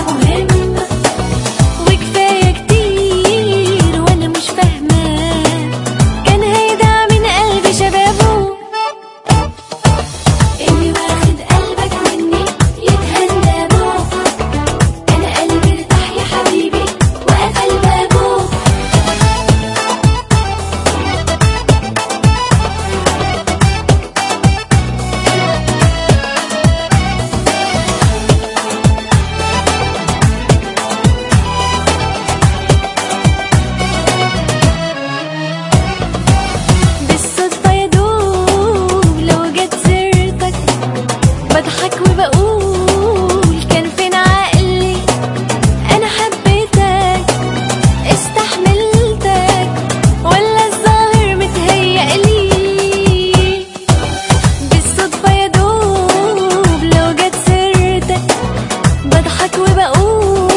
مهم وكفاية كتير وانا مش فاهمة كان هيدع من قلبي شبابه. اللي واخد قلبك مني يتهنى بوه، انا قلبي ارتاح يا حبيبي وقفل بابه. بالصدفة يدوب لو جت سيرتك بضحك وبقول كان فين عقلي، انا حبيتك استحملتك ولا الظاهر متهيألي. بالصدفة يدوب لو جت سيرتك بضحك وبقول